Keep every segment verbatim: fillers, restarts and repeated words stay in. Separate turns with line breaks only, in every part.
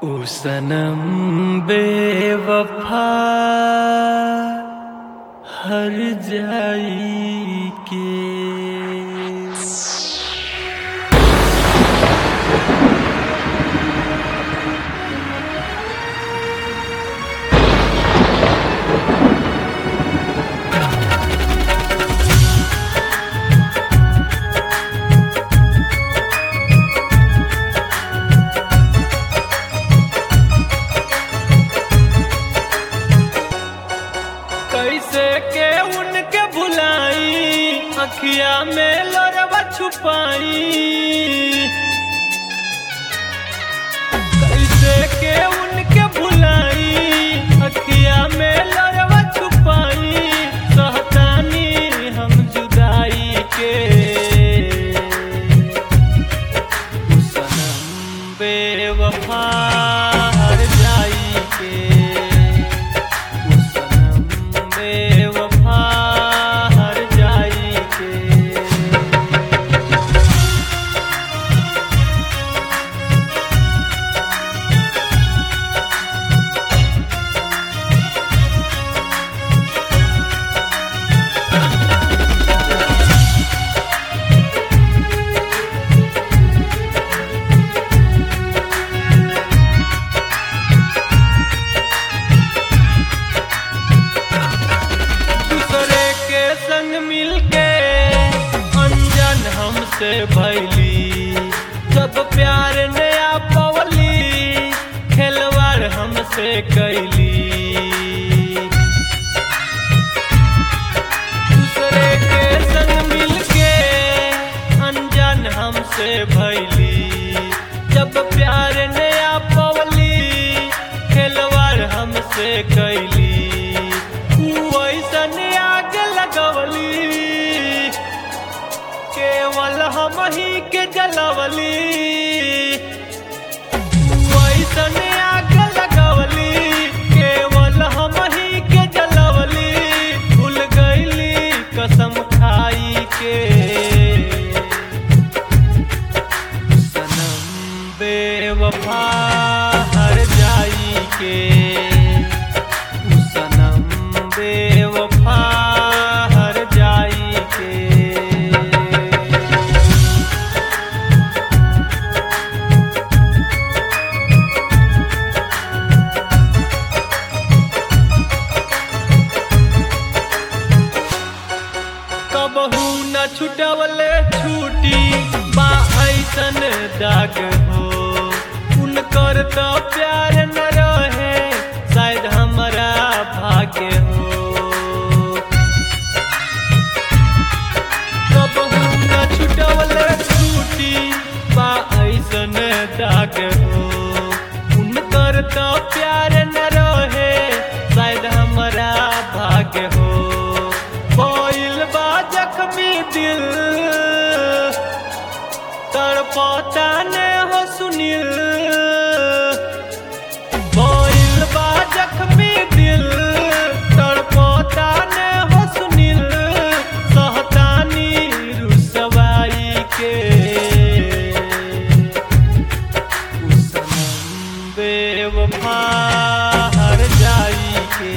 ओ सनम बेवफा हर जाई के। कैसे के उनके भुलाई अखिया में लोरवा छुपाई। कैसे के उनके भुलाई अखिया में लोरवा छुपाई। सहतानी हम जुदाई के। सनम बेवफा हर जाई के। बेवफा हर जाई के। संग मिलके अनजान हमसे भैली। जब प्यार नया पवली खेलवाड़ हमसे कैली। दूसरे के संग मिलके अनजान हमसे भैली। जब प्यार नया पवली खेलवाड़ हमसे कैली। केवल हम ही के जलवली वैसन आग लगवली। केवल हम ही के जलवली भूल गईली कसम खाई के। सनम बेवफा हर जाई के। सनम बेवफा हर जाई के। कबहू न छुटवले छूटी बा ऐसन दाग हो। उनकर तो प्यार न रहे शायद हमारा भाग्य हो। कबहू न छुटवले छूटी बा ऐसन दाग हो। उनकर तो प्यार न रहे शायद हमारा भाग्य हो। जख्मी दिल तड़पता ने हो सुनील। बोल बा जख्मी दिल तड़पता ने हो सुनील। सहतानी रुसवाई के। सनम बेवफा हर जाई के।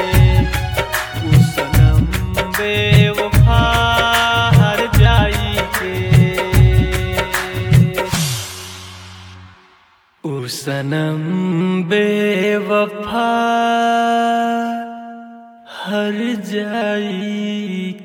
सनम बेवफा हर जाई के। ओ सनम बेवफा हर जाई